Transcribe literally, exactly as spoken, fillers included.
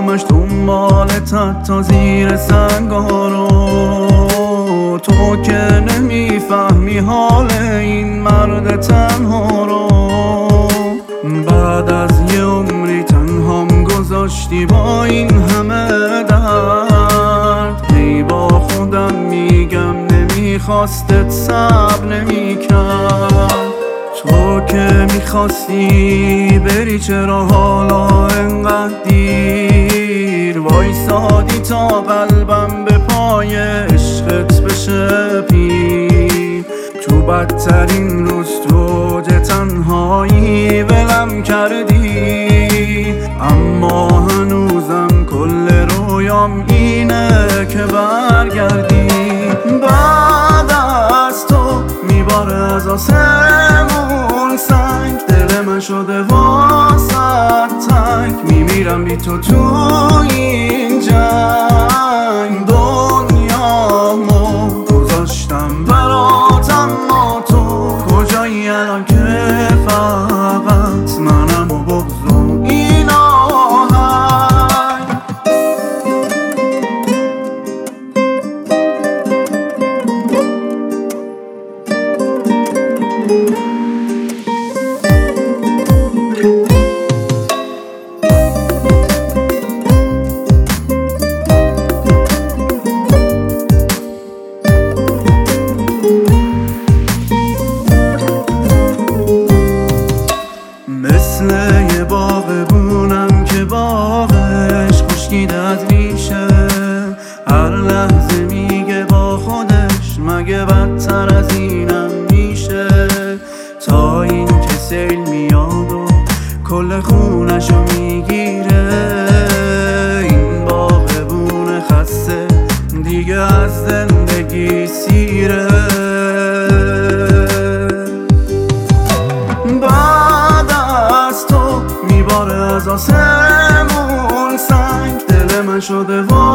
همش دنبالتت تا زیر سنگارو. تو که نمیفهمی حال این مرد تنها رو. بعد از یه عمری تنهام گذاشتی با این همه درد. هی با خودم میگم نمیخواستت صبر نمیکرد. تو که میخواستی بری چرا حالا انقدر دیر وایسادی تا قلبم به پای عشقت بشه پیر. تو بدترین روز تو اوج تنهایی ولم کردی. اما هنوزم کل رویام اینه که برگردی. بعد از تو میباره از آسمون سنگ. دل من شده واسه تنگ. میمیرم بی تو تو این جنگ. دنیامو گذاشتم برات اما تو کجایی الان که فقط منم و بغض و این آهنگ. مثل یه باغبونم که باغش خشکیده از ریشه. هر لحظه میگه با خودش مگه بدتر از اینم میشه. تا این که سیل میاد و کل خونشو میگیره. این باغبون خسته دیگه از زندگی سیره. از آسمون سنگ. دل من شده